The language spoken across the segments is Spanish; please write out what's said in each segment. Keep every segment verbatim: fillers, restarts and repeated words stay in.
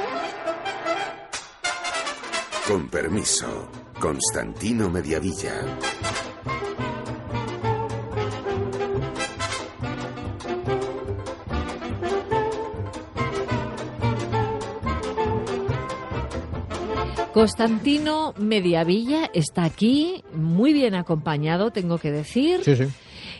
Con permiso, Constantino Mediavilla. Constantino Mediavilla está aquí, muy bien acompañado, tengo que decir. Sí, sí.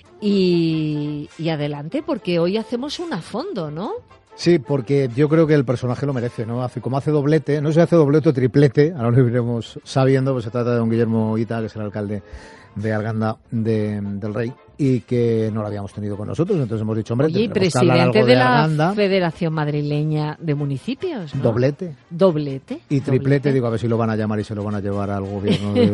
Y, y adelante, porque hoy hacemos un a fondo, ¿no? Sí, porque yo creo que el personaje lo merece, ¿no? Hace, como hace doblete, no sé si hace doblete o triplete, ahora lo iremos sabiendo, pues se trata de don Guillermo Hita, que es el alcalde de Arganda de, del Rey, y que no lo habíamos tenido con nosotros, entonces hemos dicho, hombre, Oye, y tendremos que hablar presidente algo de, de la Arganda. Federación Madrileña de Municipios, ¿no? Doblete. Doblete. Y triplete, doblete. Digo, a ver si lo van a llamar y se lo van a llevar al gobierno de,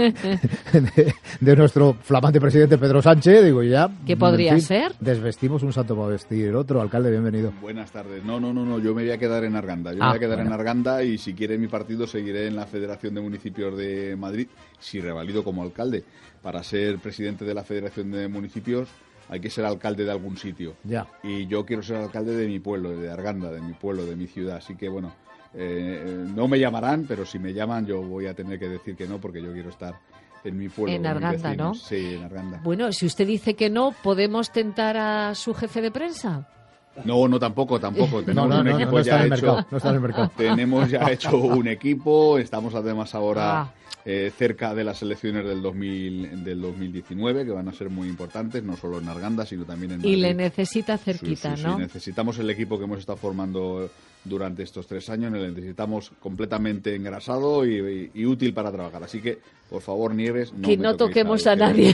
de, de nuestro flamante presidente Pedro Sánchez, digo, y ya. ¿Qué podría en fin, ser? Desvestimos un santo para vestir el otro. Alcalde, bienvenido. Buenas tardes. No, no, no, no, yo me voy a quedar en Arganda. Yo Ah, me voy a quedar bueno. en Arganda y si quiere mi partido seguiré en la Federación de Municipios de Madrid, si revalido como alcalde. Para ser presidente de la Federación de Municipios hay que ser alcalde de algún sitio. Ya. Y yo quiero ser alcalde de mi pueblo, de Arganda, de mi pueblo, de mi ciudad. Así que, bueno, eh, no me llamarán, pero si me llaman yo voy a tener que decir que no, porque yo quiero estar en mi pueblo. En con mis Arganda, vecinos. ¿no? Sí, en Arganda. Bueno, si usted dice que no, ¿podemos tentar a su jefe de prensa? No, no, tampoco, tampoco. Tenemos No, no, un no, equipo no está ya en el hecho. mercado, no está en el mercado. Tenemos ya hecho un equipo, estamos además ahora Ah. eh, cerca de las elecciones del dos mil, del dos mil diecinueve, que van a ser muy importantes, no solo en Arganda, sino también en Y Madrid. le necesita cerquita, Sí, sí, sí, ¿no? necesitamos el equipo que hemos estado formando durante estos tres años, le necesitamos completamente engrasado y, y, y útil para trabajar. Así que, por favor, Nieves, no Que me no toquéis toquemos al a nadie.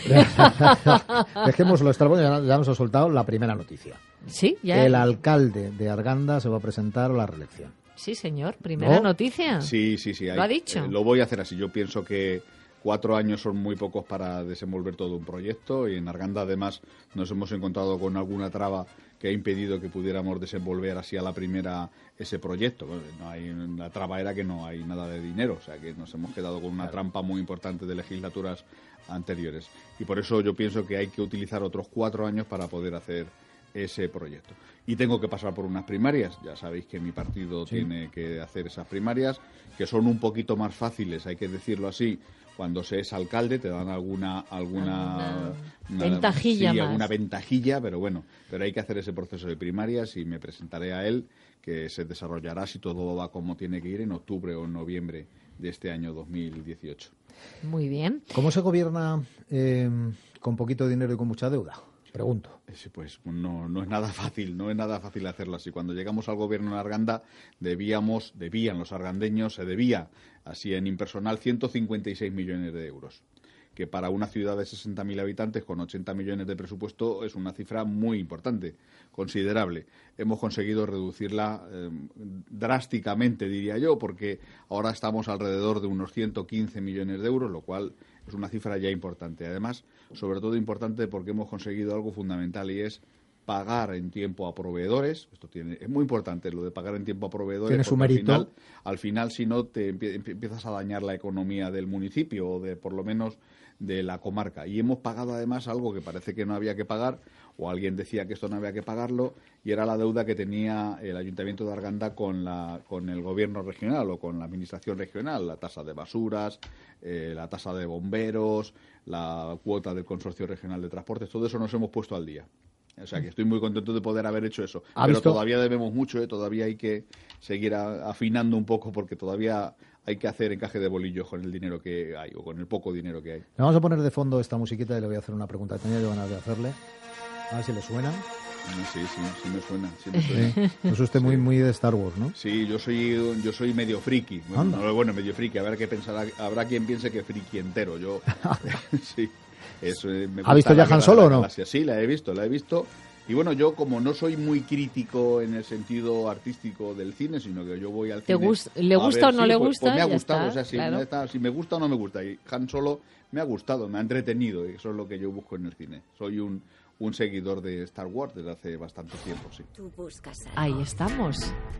Dejémoslo estar, bueno, ya, ya nos ha soltado la primera noticia. Sí, ya. El alcalde de Arganda se va a presentar a la reelección. Sí, señor. Primera ¿No? noticia. Sí, sí, sí. ¿Lo hay- ha dicho? eh, lo voy a hacer así. Yo pienso que cuatro años son muy pocos para desenvolver todo un proyecto y en Arganda además nos hemos encontrado con alguna traba que ha impedido que pudiéramos desenvolver así a la primera ese proyecto. Bueno, no hay, la traba era que no hay nada de dinero, o sea que nos hemos quedado con una trampa muy importante de legislaturas anteriores. Y por eso yo pienso que hay que utilizar otros cuatro años para poder hacer ese proyecto. Y tengo que pasar por unas primarias. Ya sabéis que mi partido Sí. tiene que hacer esas primarias, que son un poquito más fáciles, hay que decirlo así. Cuando se es alcalde te dan alguna alguna Alguna una- ventajilla sí, más. alguna ventajilla, pero bueno, pero hay que hacer ese proceso de primarias y me presentaré a él, que se desarrollará, si todo va como tiene que ir, en octubre o en noviembre de este año dos mil dieciocho. Muy bien. ¿Cómo se gobierna eh, con poquito dinero y con mucha deuda? Pregunto. Sí, pues no, no es nada fácil, no es nada fácil hacerlo así. Cuando llegamos al gobierno en Arganda, debíamos, debían los argandeños, se debía, así en impersonal, ciento cincuenta y seis millones de euros. Que para una ciudad de sesenta mil habitantes con ochenta millones de presupuesto es una cifra muy importante, considerable. Hemos conseguido reducirla eh, drásticamente, diría yo, porque ahora estamos alrededor de unos ciento quince millones de euros, lo cual es una cifra ya importante. Además, sobre todo importante porque hemos conseguido algo fundamental y es pagar en tiempo a proveedores. Esto tiene, es muy importante lo de pagar en tiempo a proveedores. Tiene su porque mérito. Al final, al final, si no, te empie- empie- empiezas a dañar la economía del municipio o de, por lo menos, de la comarca. Y hemos pagado además algo que parece que no había que pagar, o alguien decía que esto no había que pagarlo, y era la deuda que tenía el Ayuntamiento de Arganda con, la, con el gobierno regional o con la administración regional, la tasa de basuras, eh, la tasa de bomberos, la cuota del Consorcio Regional de Transportes, todo eso nos hemos puesto al día. O sea que estoy muy contento de poder haber hecho eso. ¿Ha Pero visto? todavía debemos mucho, ¿eh? Todavía hay que seguir a- afinando un poco porque todavía hay que hacer encaje de bolillos con el dinero que hay o con el poco dinero que hay. Le vamos a poner de fondo esta musiquita y le voy a hacer una pregunta. Tenía yo ganas de hacerle. A ver si le suena. Ah, Sí, sí, sí me suena. Sí, me suena. Sí. Es usted muy, muy de Star Wars, ¿no? Sí, yo soy yo soy medio friki. Bueno, Anda. no, bueno, medio friki. A ver qué pensará. Habrá quien piense que friki entero. Yo, sí. Eso, eh, me ¿Ha gusta visto la ya Guerra Han de Solo la o no? Galaxia. Sí, la he visto, la he visto. Y bueno, yo como no soy muy crítico en el sentido artístico del cine, sino que yo voy al ¿Te cine... gust- le a gusta ver, o no sí, le pues- gusta? Pues me ha Ya gustado, está, o sea, si, claro. me, está- si me gusta o no me gusta. Y Han Solo me ha gustado, me ha entretenido, y eso es lo que yo busco en el cine. Soy un, un seguidor de Star Wars desde hace bastante tiempo, sí. Tú buscas algo. Ahí estamos.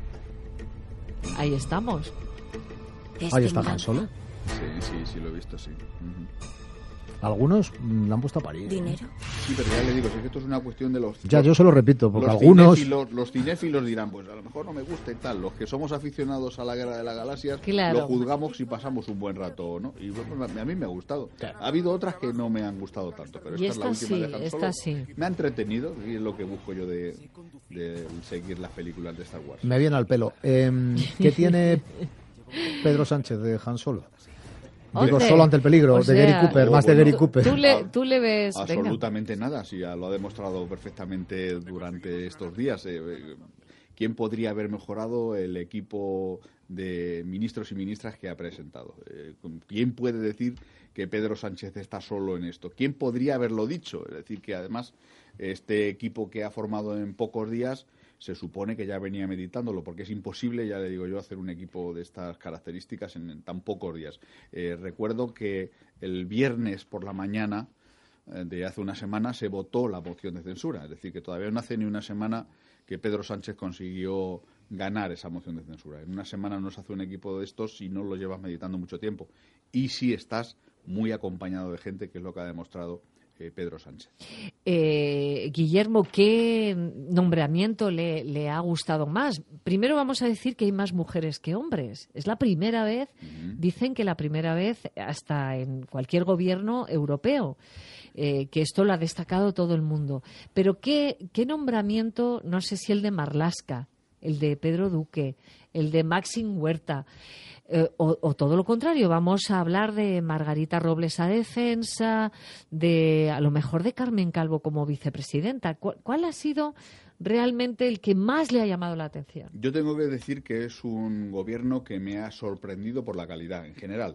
Ahí estamos. Es Ahí está Han venganza. Solo. Sí, sí, sí, lo he visto, sí. Ujú. Algunos mm, la han puesto a parir. ¿Dinero? Sí, pero ya le digo, si es que esto es una cuestión de los... Ya, yo se lo repito, porque los algunos... Cinéfilos, los cinéfilos dirán, pues a lo mejor no me gusta y tal. Los que somos aficionados a la Guerra de las Galaxias, claro, lo juzgamos si pasamos un buen rato o no. Y bueno, a mí me ha gustado. Claro. Ha habido otras que no me han gustado tanto, pero Y esta, esta es la última sí, de Han esta Solo. sí. Me ha entretenido, y es lo que busco yo de, de seguir las películas de Star Wars. Me viene al pelo. Eh, ¿Qué tiene Pedro Sánchez de Han Solo? Digo, Hombre, solo ante el peligro, o de sea, Gary Cooper, oh, más de bueno, Gary Cooper. Tú le, tú le ves... Absolutamente nada, sí, ya lo ha demostrado perfectamente durante estos días. Eh, eh, ¿Quién podría haber mejorado el equipo de ministros y ministras que ha presentado? Eh, ¿Quién puede decir que Pedro Sánchez está solo en esto? ¿Quién podría haberlo dicho? Es decir, que además este equipo que ha formado en pocos días se supone que ya venía meditándolo, porque es imposible, ya le digo yo, hacer un equipo de estas características en, en tan pocos días. Eh, recuerdo que el viernes por la mañana eh, de hace una semana se votó la moción de censura, es decir, que todavía no hace ni una semana que Pedro Sánchez consiguió ganar esa moción de censura. En una semana no se hace un equipo de estos si no lo llevas meditando mucho tiempo. Y si estás muy acompañado de gente, que es lo que ha demostrado Pedro Sánchez. Eh, Guillermo, ¿qué nombramiento le, le ha gustado más? Primero vamos a decir que hay más mujeres que hombres. Es la primera vez, uh-huh. dicen que la primera vez hasta en cualquier gobierno europeo, eh, que esto lo ha destacado todo el mundo. Pero ¿qué, qué nombramiento, no sé si el de Marlaska, el de Pedro Duque, el de Maxim Huerta, Eh, o, o todo lo contrario, vamos a hablar de Margarita Robles a defensa, de a lo mejor de Carmen Calvo como vicepresidenta. ¿Cuál, cuál ha sido realmente el que más le ha llamado la atención? Yo tengo que decir que es un gobierno que me ha sorprendido por la calidad en general.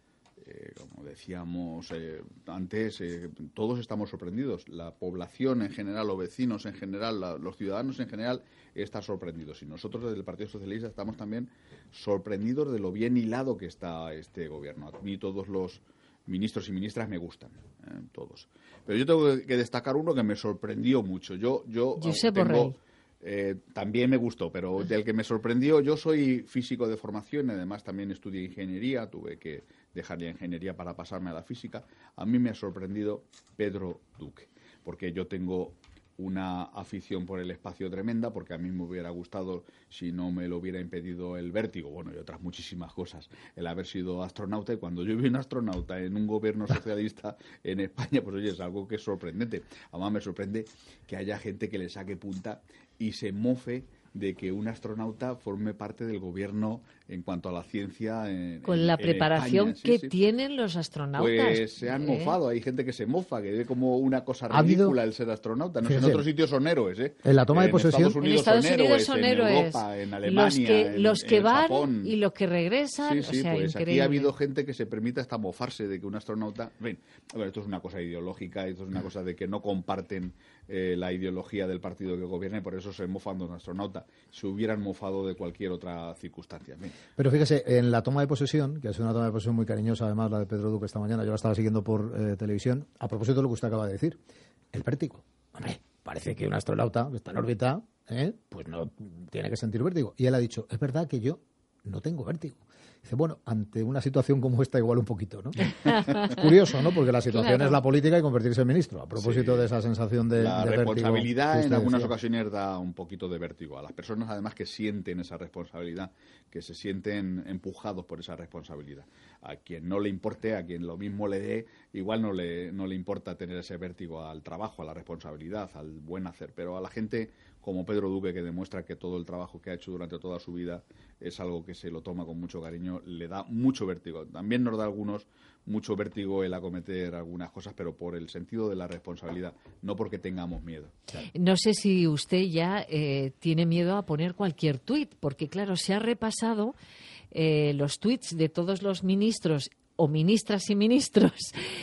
Eh, como decíamos eh, antes, eh, todos estamos sorprendidos. La población en general, los vecinos en general, la, los ciudadanos en general están sorprendidos. Y nosotros desde el Partido Socialista estamos también sorprendidos de lo bien hilado que está este gobierno. A mí todos los ministros y ministras me gustan, eh, todos. Pero yo tengo que destacar uno que me sorprendió mucho. Yo, yo Josep tengo... Borrell. Eh, también me gustó, pero del que me sorprendió, yo soy físico de formación y además también estudié ingeniería, tuve que dejar la ingeniería para pasarme a la física. A mí me ha sorprendido Pedro Duque, porque yo tengo una afición por el espacio tremenda, porque a mí me hubiera gustado, si no me lo hubiera impedido el vértigo, bueno, y otras muchísimas cosas, el haber sido astronauta. Y cuando yo vi un astronauta en un gobierno socialista en España, pues oye, es algo que es sorprendente. Además me sorprende que haya gente que le saque punta y se mofe de que un astronauta forme parte del gobierno en cuanto a la ciencia en, con la en, preparación en sí, que sí. tienen los astronautas. Pues se han ¿eh? mofado. Hay gente que se mofa, que ve como una cosa ¿Ha habido... ridícula el ser astronauta. No sé, en otros sitios son héroes, ¿eh? En la toma de en posesión... Estados Unidos en Estados son Unidos héroes, son en héroes. Europa, en Alemania, los que, en, los que en van Japón. y los que regresan, Sí, sí, o sea, pues increíble. aquí ha habido gente que se permite hasta mofarse de que un astronauta... Ven, bueno, esto es una cosa ideológica, esto es una cosa de que no comparten eh, la ideología del partido que gobierna y por eso se mofan de un astronauta. Se hubieran mofado de cualquier otra circunstancia. Ven. Pero fíjese, en la toma de posesión, que ha sido una toma de posesión muy cariñosa, además la de Pedro Duque esta mañana, yo la estaba siguiendo por eh, televisión, a propósito de lo que usted acaba de decir, el vértigo. Hombre, parece que un astronauta que está en órbita, ¿eh? pues no tiene que sentir vértigo. Y él ha dicho, es verdad que yo no tengo vértigo. Dice, bueno, ante una situación como esta, igual un poquito, ¿no? Es curioso, ¿no? Porque la situación claro. es la política y convertirse en ministro. A propósito sí. de esa sensación de, la de vértigo. La responsabilidad en algunas decía. ocasiones da un poquito de vértigo a las personas, además que sienten esa responsabilidad, que se sienten empujados por esa responsabilidad. A quien no le importe, a quien lo mismo le dé, igual no le, no le importa tener ese vértigo al trabajo, a la responsabilidad, al buen hacer. Pero a la gente como Pedro Duque, que demuestra que todo el trabajo que ha hecho durante toda su vida es algo que se lo toma con mucho cariño, le da mucho vértigo. También nos da a algunos mucho vértigo el acometer algunas cosas, pero por el sentido de la responsabilidad, no porque tengamos miedo. Claro. No sé si usted ya eh, tiene miedo a poner cualquier tuit, porque claro, se ha repasado eh, los tuits de todos los ministros o ministras y ministros,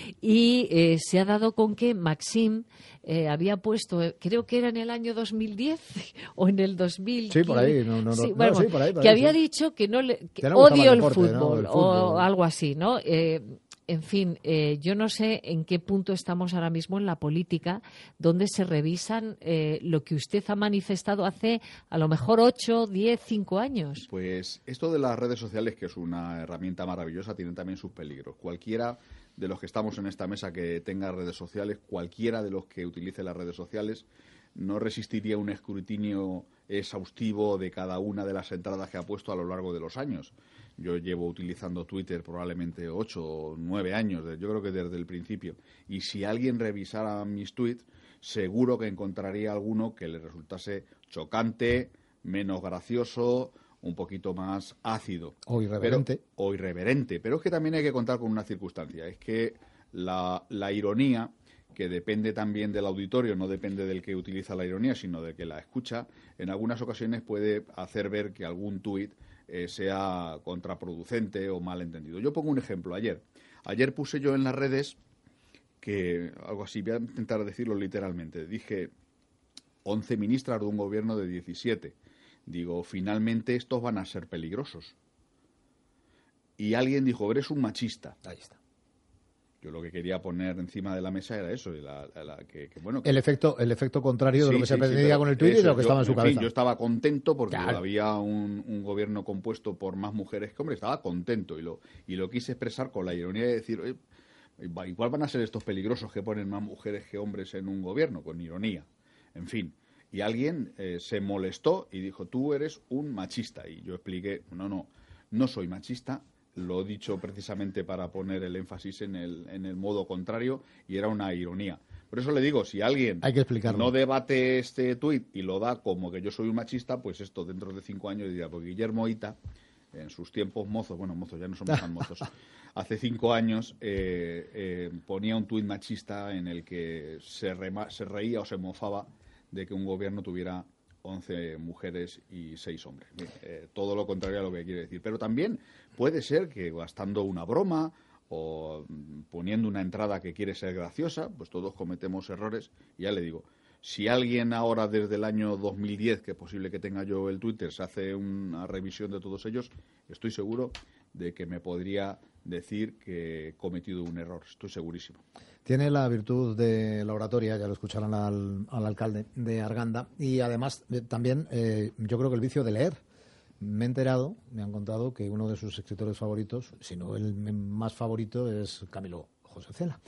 y eh, se ha dado con que Maxim eh, había puesto, eh, creo que era en el año dos mil diez o en el dos mil. Sí, por ahí. No, no, sí, no, bueno, no, sí, por ahí, por que ahí, había sí. dicho que no le que que no odio el, deporte, fútbol, ¿no? el fútbol o algo así, ¿no? Eh, en fin, eh, yo no sé en qué punto estamos ahora mismo en la política, donde se revisan eh, lo que usted ha manifestado hace a lo mejor ocho, diez, cinco años. Pues esto de las redes sociales, que es una herramienta maravillosa, tiene también sus peligros. Cualquiera de los que estamos en esta mesa que tenga redes sociales, cualquiera de los que utilice las redes sociales, no resistiría un escrutinio exhaustivo de cada una de las entradas que ha puesto a lo largo de los años. Yo llevo utilizando Twitter probablemente ocho o nueve años, yo creo que desde el principio. Y si alguien revisara mis tweets, seguro que encontraría alguno que le resultase chocante, menos gracioso, un poquito más ácido. O irreverente. Pero, o irreverente. Pero es que también hay que contar con una circunstancia. Es que la, la ironía, que depende también del auditorio, no depende del que utiliza la ironía, sino del que la escucha, en algunas ocasiones puede hacer ver que algún tuit eh, sea contraproducente o mal entendido. Yo pongo un ejemplo. Ayer, ayer puse yo en las redes que, algo así, voy a intentar decirlo literalmente, dije once ministras de un gobierno de diecisiete. Digo, finalmente estos van a ser peligrosos. Y alguien dijo, eres un machista. Ahí está. Yo lo que quería poner encima de la mesa era eso, la, la, la, que, que, bueno, que... El efecto, el efecto contrario de sí, lo que sí, se pretendía sí, con el tuit y de lo que yo, estaba en su en cabeza. Fin, yo estaba contento porque claro. había un, un gobierno compuesto por más mujeres que hombres, estaba contento y lo, y lo quise expresar con la ironía de decir, eh, igual van a ser estos peligrosos que ponen más mujeres que hombres en un gobierno, con ironía, en fin. Y alguien eh, se molestó y dijo, tú eres un machista. Y yo expliqué, no, no, no soy machista. Lo he dicho precisamente para poner el énfasis en el, en el modo contrario y era una ironía. Por eso le digo, si alguien Hay que explicarlo. no debate este tuit y lo da como que yo soy un machista, pues esto dentro de cinco años dirá, pues Guillermo Hita, en sus tiempos mozos, bueno, mozos, ya no somos tan mozos, hace cinco años eh, eh, ponía un tuit machista en el que se, rema, se reía o se mofaba de que un gobierno tuviera once mujeres y seis hombres. Eh, todo lo contrario a lo que quiere decir. Pero también puede ser que gastando una broma o poniendo una entrada que quiere ser graciosa, pues todos cometemos errores. Y ya le digo, si alguien ahora desde el año dos mil diez, que es posible que tenga yo el Twitter, se hace una revisión de todos ellos, estoy seguro de que me podría decir que he cometido un error. Estoy segurísimo. Tiene la virtud de la oratoria, ya lo escucharán al, al alcalde de Arganda, y además eh, también eh, yo creo que el vicio de leer. Me he enterado, me han contado que uno de sus escritores favoritos, si no el más favorito, es Camilo José Cela.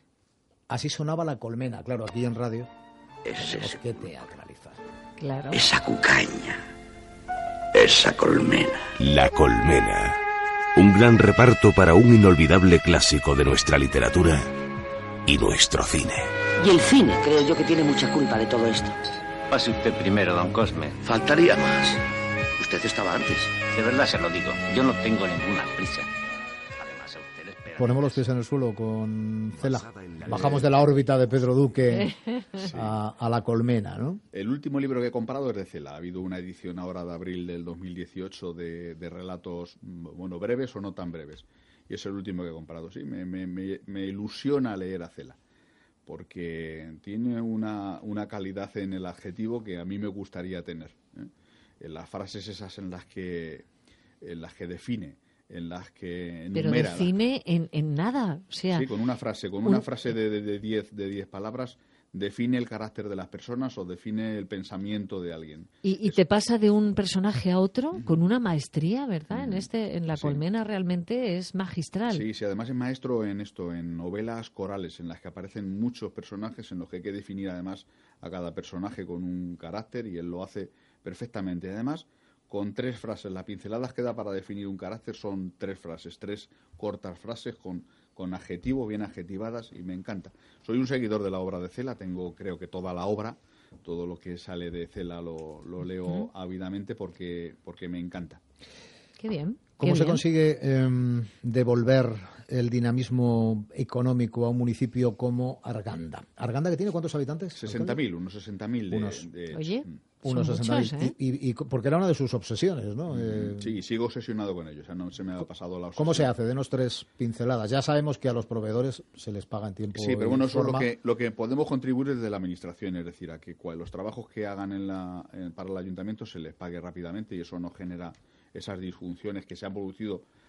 Así sonaba La Colmena, claro, aquí en radio. Tenemos que teatralizar. Claro. Esa cucaña, esa colmena. La Colmena. Un gran reparto para un inolvidable clásico de nuestra literatura y nuestro cine. Y el cine, creo yo, que tiene mucha culpa de todo esto. Pase usted primero, don Cosme. Faltaría más. Usted estaba antes. De verdad se lo digo, yo no tengo ninguna prisa. Además, a usted le espera... Ponemos los pies en el suelo con Cela. Bajamos de la órbita de Pedro Duque a, a La Colmena, ¿no? El último libro que he comprado es de Cela. Ha habido una edición ahora de abril del dos mil dieciocho de, de relatos, bueno, breves o no tan breves. Y es el último que he comprado. Sí, me, me, me, me ilusiona leer a Cela, porque tiene una, una calidad en el adjetivo que a mí me gustaría tener, ¿eh? En las frases esas en las que, en las que define, en las que Pero enumera. define en, en nada. O sea, Sí, con una frase, con un... una frase de, de, de, diez, de diez palabras, define el carácter de las personas o define el pensamiento de alguien. Y, y te pasa de un personaje a otro con una maestría, ¿verdad? En este, en La Sí. Colmena realmente es magistral. Sí, sí, además es maestro en esto, en novelas corales, en las que aparecen muchos personajes, en los que hay que definir además a cada personaje con un carácter, y él lo hace perfectamente. Además, con tres frases, las pinceladas que da para definir un carácter son tres frases, tres cortas frases con, con adjetivos bien adjetivadas, y me encanta. Soy un seguidor de la obra de Cela, tengo creo que toda la obra, todo lo que sale de Cela lo, lo leo uh-huh. ávidamente porque, porque me encanta. Qué bien. ¿Cómo Qué se bien. consigue eh, devolver el dinamismo económico a un municipio como Arganda? ¿Arganda que tiene cuántos habitantes? sesenta mil, unos sesenta mil. De, Unos. de, Oye, unos son sesenta mil. muchos, ¿eh? y, y, y porque era una de sus obsesiones, ¿no? Mm, Eh, sí, sigo obsesionado con ellos. O sea, no se me ha pasado la obsesión. ¿Cómo se hace? Denos tres pinceladas. Ya sabemos que a los proveedores se les paga en tiempo. Sí, pero bueno, eso es lo forma. que, lo que podemos contribuir desde la administración, es decir, a que cual, los trabajos que hagan en la, en, para el ayuntamiento se les pague rápidamente, y eso no genera esas disfunciones que se han producido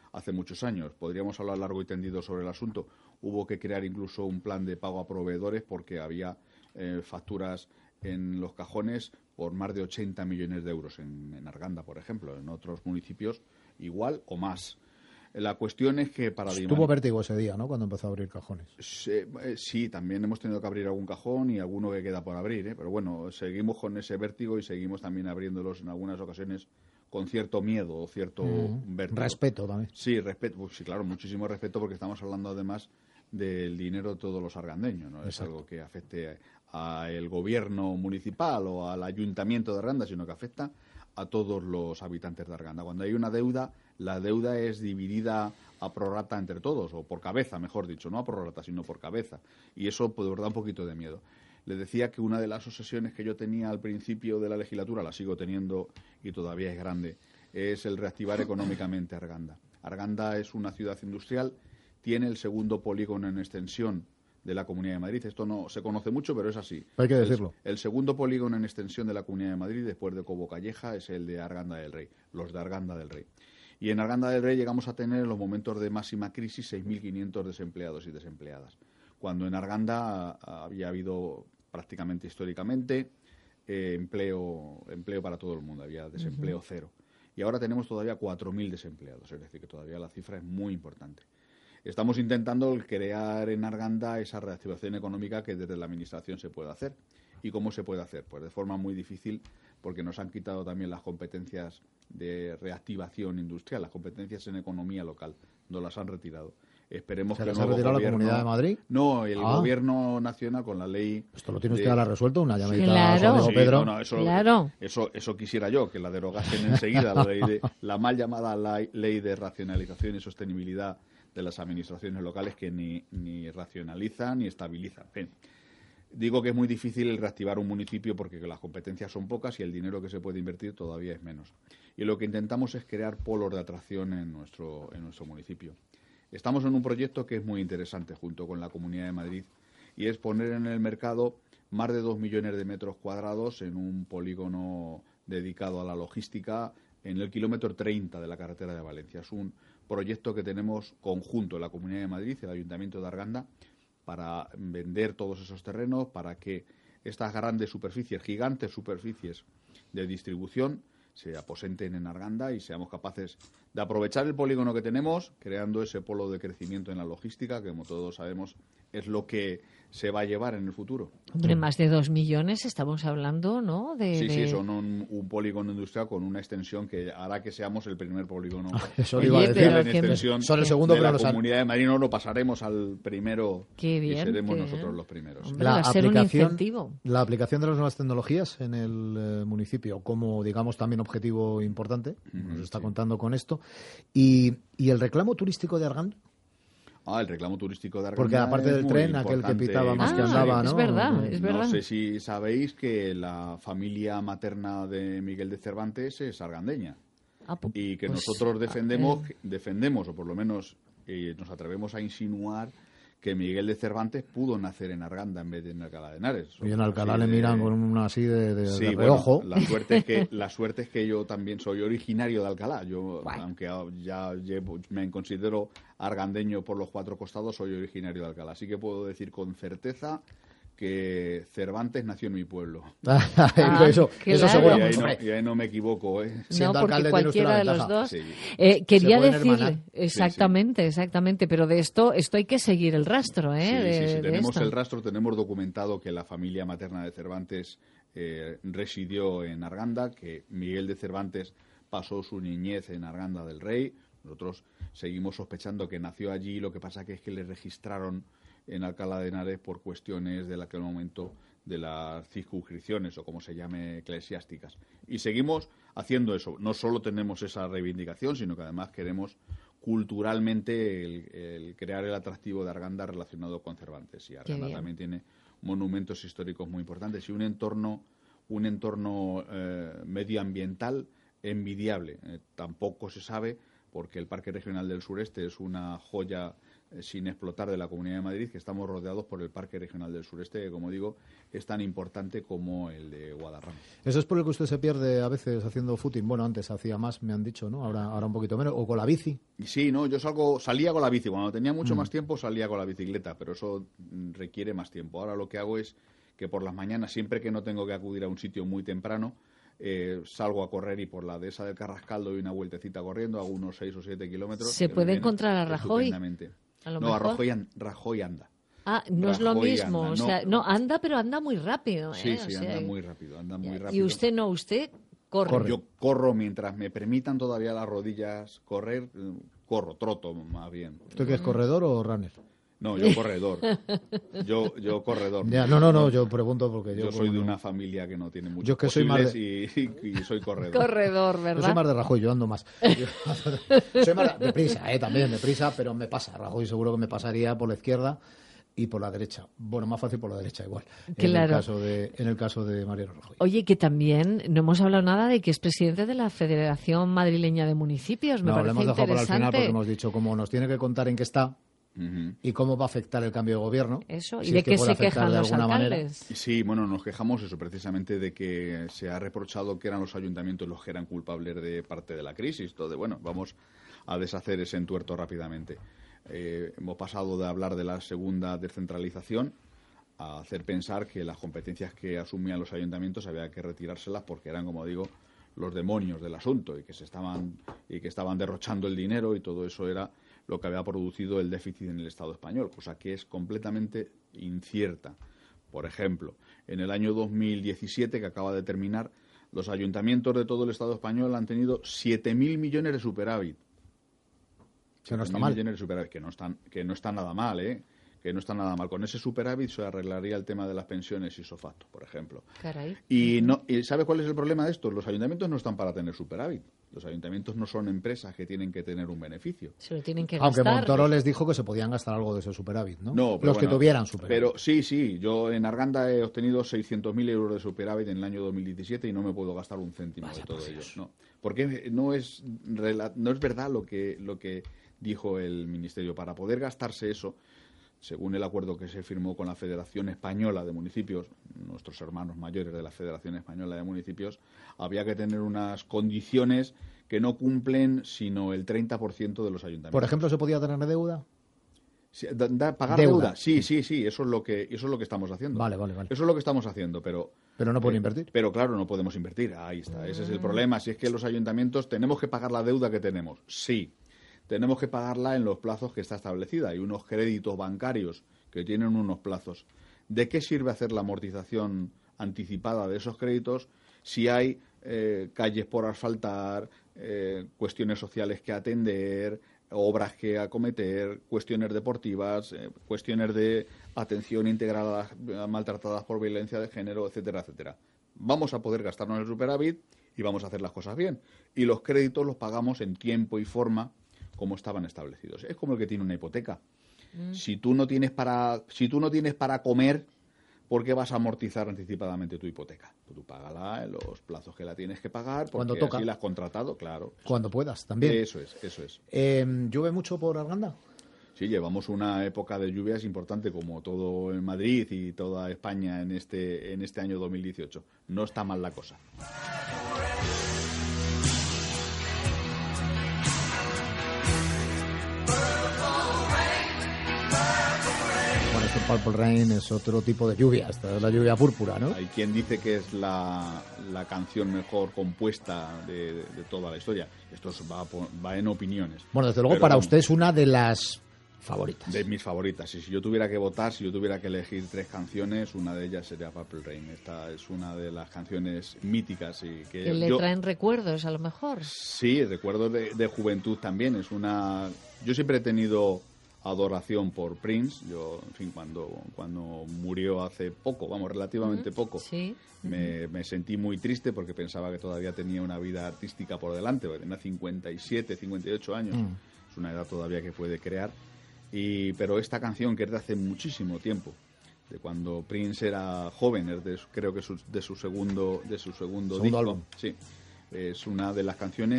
hace muchos años. Podríamos hablar largo y tendido sobre el asunto. Hubo que crear incluso un plan de pago a proveedores porque había eh, facturas en los cajones por más de ochenta millones de euros en, en Arganda, por ejemplo. En otros municipios igual o más. La cuestión es que para... Tuvo vértigo ese día, ¿no?, cuando empezó a abrir cajones. Sí, eh, sí, también hemos tenido que abrir algún cajón y alguno que queda por abrir, ¿eh? Pero bueno, seguimos con ese vértigo y seguimos también abriéndolos en algunas ocasiones con cierto miedo o cierto Mm, vértigo. respeto también. Sí, respeto, pues sí, claro, muchísimo respeto porque estamos hablando además del dinero de todos los argandeños, ¿no? Es algo que afecte al gobierno municipal o al ayuntamiento de Arganda, sino que afecta a todos los habitantes de Arganda. Cuando hay una deuda, la deuda es dividida a prorrata entre todos, o por cabeza, mejor dicho, no a prorrata, sino por cabeza. Y eso pues da un poquito de miedo. Les decía que una de las obsesiones que yo tenía al principio de la legislatura, la sigo teniendo y todavía es grande, es el reactivar económicamente Arganda. Arganda es una ciudad industrial, tiene el segundo polígono en extensión de la Comunidad de Madrid. Esto no se conoce mucho, pero es así. Hay que decirlo. El, el segundo polígono en extensión de la Comunidad de Madrid, después de Cobo Calleja, es el de Arganda del Rey, los de Arganda del Rey. Y en Arganda del Rey llegamos a tener en los momentos de máxima crisis seis mil quinientos desempleados y desempleadas, cuando en Arganda había habido prácticamente históricamente eh, empleo, empleo para todo el mundo, había desempleo uh-huh. cero. Y ahora tenemos todavía cuatro mil desempleados, es decir, que todavía la cifra es muy importante. Estamos intentando crear en Arganda esa reactivación económica que desde la Administración se puede hacer. ¿Y cómo se puede hacer? Pues de forma muy difícil, porque nos han quitado también las competencias de reactivación industrial, las competencias en economía local, nos las han retirado. Esperemos ¿Se que las el ha nuevo retirado gobierno... la Comunidad de Madrid? No, el ah. Gobierno Nacional con la ley... Esto lo tiene usted de... ahora resuelto, una llamadita claro. a sí, Pedro. No, no, eso, claro. eso, eso quisiera yo, que la derogasen enseguida, la, ley de, la mal llamada ley de racionalización y sostenibilidad de las administraciones locales, que ni, ni racionaliza ni estabiliza. En fin, digo que es muy difícil el reactivar un municipio porque las competencias son pocas y el dinero que se puede invertir todavía es menos. Y lo que intentamos es crear polos de atracción en nuestro, en nuestro municipio. Estamos en un proyecto que es muy interesante junto con la Comunidad de Madrid y es poner en el mercado más de dos millones de metros cuadrados en un polígono dedicado a la logística en el kilómetro treinta de la carretera de Valencia. Es un proyecto que tenemos conjunto la Comunidad de Madrid y el Ayuntamiento de Arganda para vender todos esos terrenos, para que estas grandes superficies, gigantes superficies de distribución, se aposenten en Arganda y seamos capaces de aprovechar el polígono que tenemos, creando ese polo de crecimiento en la logística, que como todos sabemos es lo que se va a llevar en el futuro. Hombre, más de dos millones estamos hablando, ¿no? De, sí, de... sí, son un, un polígono industrial con una extensión que hará que seamos el primer polígono Eso iba a decir. en extensión son el segundo, de pero la no Comunidad de Madrid. No lo pasaremos al primero. Qué bien, y seremos qué nosotros bien. los primeros. Hombre, va a ser un incentivo. La aplicación de las nuevas tecnologías en el eh, municipio como, digamos, también objetivo importante, uh-huh, nos está sí. contando con esto. Y, y el reclamo turístico de Arganda. Ah, el reclamo turístico de Arganda. Porque aparte del tren, importante. aquel que pitaba más ah, que andaba, ¿no? Es verdad, es verdad. No sé si sabéis que la familia materna de Miguel de Cervantes es argandeña. Ah, pu- y que pues, nosotros defendemos, eh. defendemos, o por lo menos eh, nos atrevemos a insinuar que Miguel de Cervantes pudo nacer en Arganda en vez de en Alcalá de Henares. Y en Alcalá le de... miran con una así de, de, sí, de reojo. Bueno, la, suerte es que, la suerte es que yo también soy originario de Alcalá. Yo, bueno. aunque ya llevo, me considero argandeño por los cuatro costados, soy originario de Alcalá. Así que puedo decir con certeza que Cervantes nació en mi pueblo. ah, eso, eso seguro. Y ahí, no, y ahí no me equivoco, ¿eh? No, porque cualquiera de los dos. Sí. Eh, quería decirle, hermanar. exactamente, sí, sí. exactamente, pero de esto, esto hay que seguir el rastro, ¿eh? Sí, de, sí, sí, de tenemos esto. el rastro, tenemos documentado que la familia materna de Cervantes eh, residió en Arganda, que Miguel de Cervantes pasó su niñez en Arganda del Rey. Nosotros seguimos sospechando que nació allí, lo que pasa que es que le registraron en Alcalá de Henares por cuestiones de aquel momento de las circunscripciones o como se llame eclesiásticas. Y seguimos haciendo eso. No solo tenemos esa reivindicación, sino que además queremos culturalmente el, el crear el atractivo de Arganda relacionado con Cervantes. Y Arganda también tiene monumentos históricos muy importantes y un entorno, un entorno eh, medioambiental envidiable. Eh, tampoco se sabe, porque el Parque Regional del Sureste es una joya eh, sin explotar de la Comunidad de Madrid, que estamos rodeados por el Parque Regional del Sureste, que, como digo, es tan importante como el de Guadarrama. Eso es por lo que usted se pierde a veces haciendo footing. Bueno, antes hacía más, me han dicho, ¿no? Ahora, ahora un poquito menos. O con la bici. Sí, no, yo salgo, salía con la bici. Cuando tenía mucho mm. más tiempo salía con la bicicleta, pero eso requiere más tiempo. Ahora lo que hago es que por las mañanas, siempre que no tengo que acudir a un sitio muy temprano, Eh, salgo a correr y por la dehesa del Carrascal doy una vueltecita corriendo, hago unos seis o siete kilómetros. ¿Se puede encontrar a Rajoy? A lo no, a Rajoy, an, Rajoy anda. Ah, no Rajoy es lo mismo, anda, o sea, no, no anda, pero anda muy rápido. Sí, ¿eh? sí, o anda sea, muy rápido, anda muy y rápido. Y usted no, usted corre. corre. Yo corro mientras me permitan todavía las rodillas correr, corro, troto más bien. ¿Usted qué es, corredor o runner? No, yo corredor. Yo, yo corredor. Ya, no, no, no, yo pregunto porque yo... Yo soy de no... una familia que no tiene muchos yo que soy más de... y, y, y soy corredor. Corredor, ¿verdad? Yo soy más de Rajoy, yo ando más. Soy más de prisa, eh, también de prisa, pero me pasa. Rajoy seguro que me pasaría por la izquierda y por la derecha. Bueno, más fácil por la derecha igual. Claro. En el caso de, en el caso de Mariano Rajoy. Oye, que también no hemos hablado nada de que es presidente de la Federación Madrileña de Municipios. Me no, parece lo hemos dejado interesante. para el final porque hemos dicho, como nos tiene que contar en qué está, Uh-huh. y cómo va a afectar el cambio de gobierno. Eso, si y de es que qué se quejan los alcaldes. Manera. Sí, bueno, nos quejamos eso precisamente de que se ha reprochado que eran los ayuntamientos los que eran culpables de parte de la crisis. Entonces, bueno, vamos a deshacer ese entuerto rápidamente. Eh, hemos pasado de hablar de la segunda descentralización a hacer pensar que las competencias que asumían los ayuntamientos había que retirárselas porque eran, como digo, los demonios del asunto y que se estaban y que estaban derrochando el dinero y todo eso era lo que había producido el déficit en el Estado español, cosa que es completamente incierta. Por ejemplo, en el año dos mil diecisiete, que acaba de terminar, los ayuntamientos de todo el Estado español han tenido siete mil millones de superávit. Que no está mal. Millones de superávit, que no están, que no está nada mal, ¿eh? Que no está nada mal. Con ese superávit se arreglaría el tema de las pensiones ipso facto, por ejemplo. Caray. Y, no, ¿y sabe cuál es el problema de esto? Los ayuntamientos no están para tener superávit. Los ayuntamientos no son empresas que tienen que tener un beneficio. Se lo tienen que Aunque gastar. Montoro les dijo que se podían gastar algo de ese superávit, ¿no? No, pero los bueno, que tuvieran superávit. Pero sí, sí. Yo en Arganda he obtenido seiscientos mil euros de superávit en el año dos mil diecisiete y no me puedo gastar un céntimo Vaya de todo ello. No, porque no es, no es verdad lo que, lo que dijo el Ministerio. Para poder gastarse eso, según el acuerdo que se firmó con la Federación Española de Municipios, nuestros hermanos mayores de la Federación Española de Municipios, había que tener unas condiciones que no cumplen sino el treinta por ciento de los ayuntamientos. Por ejemplo, ¿se podía tener deuda? Sí, da, da, ¿Pagar deuda? deuda? Sí, sí, sí, eso es lo que eso es lo que estamos haciendo. Vale, vale, vale. Eso es lo que estamos haciendo, pero... Pero no pueden eh, invertir. Pero claro, no podemos invertir. Ahí está, ese es el problema. Si es que los ayuntamientos tenemos que pagar la deuda que tenemos. Sí. Tenemos que pagarla en los plazos que está establecida. Hay unos créditos bancarios que tienen unos plazos. ¿De qué sirve hacer la amortización anticipada de esos créditos si hay eh, calles por asfaltar, eh, cuestiones sociales que atender, obras que acometer, cuestiones deportivas, eh, cuestiones de atención integral a las maltratadas por violencia de género, etcétera, etcétera? Vamos a poder gastarnos el superávit y vamos a hacer las cosas bien. Y los créditos los pagamos en tiempo y forma como estaban establecidos. Es como el que tiene una hipoteca. Mm. Si tú no tienes para, si tú no tienes para comer, ¿por qué vas a amortizar anticipadamente tu hipoteca? Pues tú págala en los plazos que la tienes que pagar, porque Cuando toca. así la has contratado, claro. Cuando puedas, también. Eso es, eso es. Eh, ¿Llueve mucho por Arganda? Sí, llevamos una época de lluvias importante, como todo en Madrid y toda España en este, en este año dos mil dieciocho. No está mal la cosa. Purple Rain es otro tipo de lluvia, esta es la lluvia púrpura, ¿no? Hay quien dice que es la, la canción mejor compuesta de, de, de toda la historia. Esto va, va en opiniones. Bueno, desde luego Pero, para usted es una de las favoritas. De mis favoritas. Y si yo tuviera que votar, si yo tuviera que elegir tres canciones, una de ellas sería Purple Rain. Esta es una de las canciones míticas. Y que que le yo, traen recuerdos, a lo mejor. Sí, recuerdos de, de juventud también. Es una. Yo siempre he tenido adoración por Prince. Yo, en fin, cuando cuando murió hace poco, vamos, relativamente uh-huh. poco, sí. uh-huh. me, me sentí muy triste porque pensaba que todavía tenía una vida artística por delante, porque tenía cincuenta y siete, cincuenta y ocho años. Uh-huh. Es una edad todavía que puede crear. Y pero esta canción, que es de hace muchísimo tiempo, de cuando Prince era joven, es de, creo que su, de su segundo de su segundo, segundo disco, álbum. Sí, es una de las canciones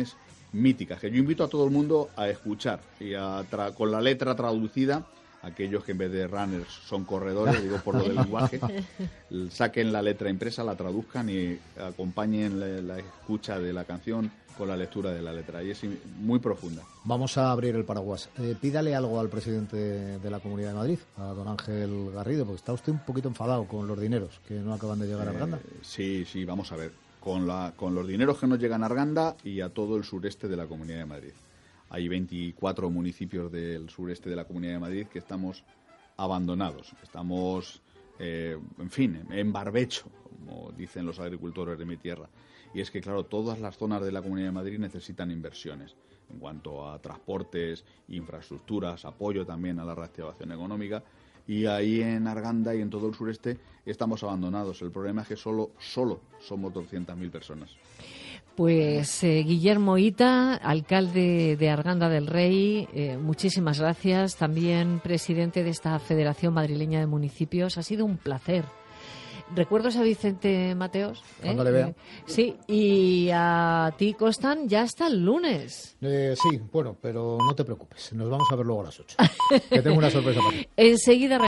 míticas, que yo invito a todo el mundo a escuchar y a tra- con la letra traducida, aquellos que en vez de runners son corredores, digo por lo del lenguaje, saquen la letra impresa, la traduzcan y acompañen la, la escucha de la canción con la lectura de la letra. Y es muy profunda. Vamos a abrir el paraguas. Eh, pídale algo al presidente de la Comunidad de Madrid, a don Ángel Garrido, porque está usted un poquito enfadado con los dineros que no acaban de llegar a Arganda. Eh, sí, sí, vamos a ver. Con, la, con los dineros que nos llegan a Arganda y a todo el sureste de la Comunidad de Madrid. Hay veinticuatro municipios del sureste de la Comunidad de Madrid que estamos abandonados. Estamos, eh, en fin, en barbecho, como dicen los agricultores de mi tierra. Y es que, claro, todas las zonas de la Comunidad de Madrid necesitan inversiones en cuanto a transportes, infraestructuras, apoyo también a la reactivación económica. Y ahí en Arganda y en todo el sureste estamos abandonados. El problema es que solo, solo somos doscientas mil personas. Pues eh, Guillermo Hita, alcalde de Arganda del Rey, eh, muchísimas gracias. También presidente de esta Federación Madrileña de Municipios. Ha sido un placer. ¿Recuerdos a Vicente Mateos? ¿eh? Cuando le vea. Eh, sí, y a ti, Costan, ya hasta el lunes. Eh, sí, bueno, pero no te preocupes. Nos vamos a ver luego a las ocho. Que tengo una sorpresa para ti. Enseguida.